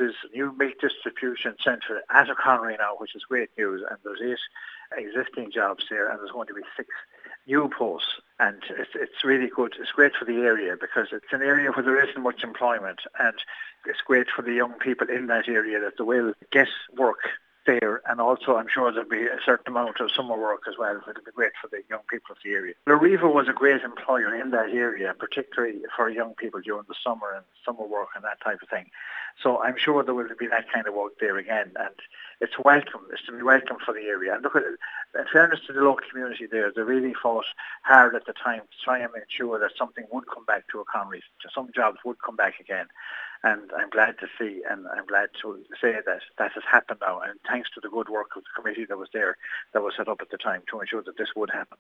There's a new meat distribution centre at O'Connery now, which is great news, and there's 8 existing jobs there, and there's going to be 6 new posts, and it's really good. It's great for the area because it's an area where there isn't much employment, and it's great for the young people in that area that they will get work there, and also I'm sure there'll be a certain amount of summer work as well. It'll be great for the young people of the area. Lariva was a great employer in that area, particularly for young people during the summer and summer work and that type of thing. So I'm sure there will be that kind of work there again, and it's welcome. It's to be welcome for the area. And look, in fairness to the local community there, they really fought hard at the time to try and ensure that something would come back to O'Connery, some jobs would come back again. And I'm glad to see, and I'm glad to say that that has happened now. And thanks to the good work of the committee that was there, that was set up at the time to ensure that this would happen.